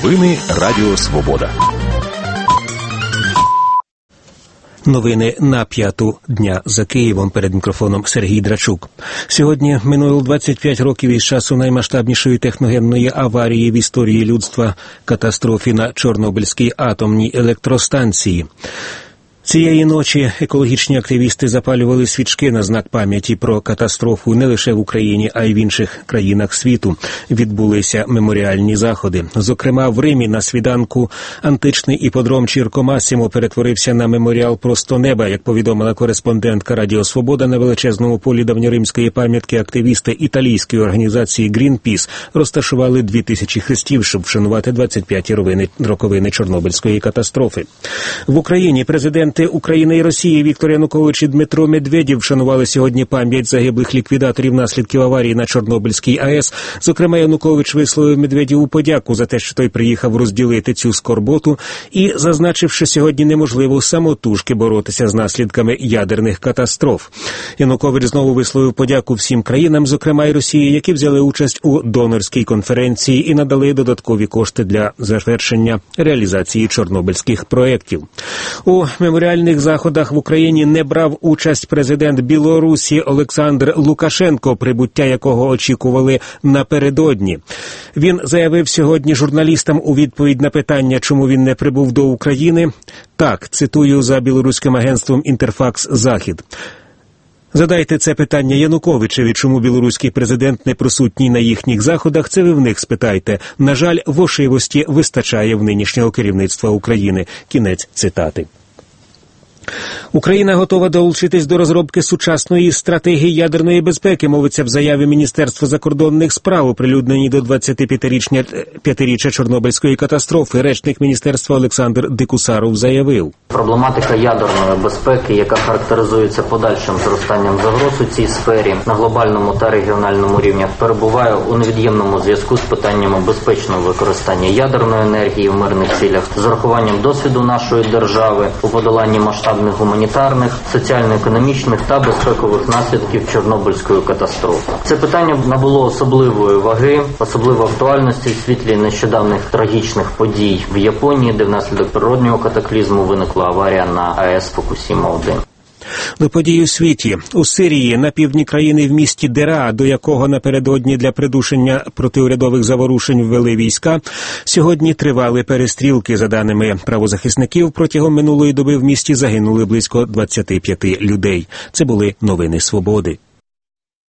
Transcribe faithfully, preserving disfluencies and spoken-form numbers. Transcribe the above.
Новини Радіо Свобода. Новини на п'яту дня за Києвом. Перед мікрофоном Сергій Драчук. Сьогодні минуло двадцять п'ять років із часу наймасштабнішої техногенної аварії в історії людства – катастрофі на Чорнобильській атомній електростанції. Цієї ночі екологічні активісти запалювали свічки на знак пам'яті про катастрофу не лише в Україні, а й в інших країнах світу. Відбулися меморіальні заходи. Зокрема, в Римі на свіданку античний іподром Чірко Масімо перетворився на меморіал просто неба. Як повідомила кореспондентка Радіо Свобода, на величезному полі давньоримської пам'ятки активісти італійської організації Greenpeace розташували дві тисячі хрестів, щоб вшанувати двадцять п'яті роковини Чорнобильської катастрофи. В Україні президент України і Росії Віктор Янукович і Дмитро Медведєв вшанували сьогодні пам'ять загиблих ліквідаторів наслідків аварії на Чорнобильській АЕС. Зокрема, Янукович висловив Медведєву подяку за те, що той приїхав розділити цю скорботу і зазначив, що сьогодні неможливо самотужки боротися з наслідками ядерних катастроф. Янукович знову висловив подяку всім країнам, зокрема й Росії, які взяли участь у донорській конференції і надали додаткові кошти для завершення реалізації чорнобильських проєктів. У меморіальних заходах в Україні не брав участь президент Білорусі Олександр Лукашенко, прибуття якого очікували напередодні. Він заявив сьогодні журналістам у відповідь на питання, чому він не прибув до України. Так, цитую за білоруським агентством «Інтерфакс Захід». Задайте це питання Януковичеві, чому білоруський президент не присутній на їхніх заходах, це ви в них спитайте. На жаль, вошивості вистачає в нинішнього керівництва України. Кінець цитати. Україна готова долучитись до розробки сучасної стратегії ядерної безпеки, мовиться в заяві Міністерства закордонних справ, оприлюдненій до двадцятип'ятиріччя Чорнобильської катастрофи. Речник міністерства Олександр Дикусаров заявив: проблематика ядерної безпеки, яка характеризується подальшим зростанням загроз у цій сфері на глобальному та регіональному рівнях, перебуває у невід'ємному зв'язку з питаннями безпечного використання ядерної енергії в мирних цілях, з урахуванням досвіду нашої держави у подоланні масштабних гуманітарних, соціально-економічних та безпекових наслідків Чорнобильської катастрофи. Це питання набуло особливої ваги, особливої актуальності в світлі нещодавних трагічних подій в Японії, де внаслідок природнього катаклізму виникла аварія на АЕС Фукусіма один. До подій у світі. У Сирії, на півдні країни в місті Дера, до якого напередодні для придушення протиурядових заворушень ввели війська, сьогодні тривали перестрілки. За даними правозахисників, протягом минулої доби в місті загинули близько двадцяти п'яти людей. Це були новини Свободи.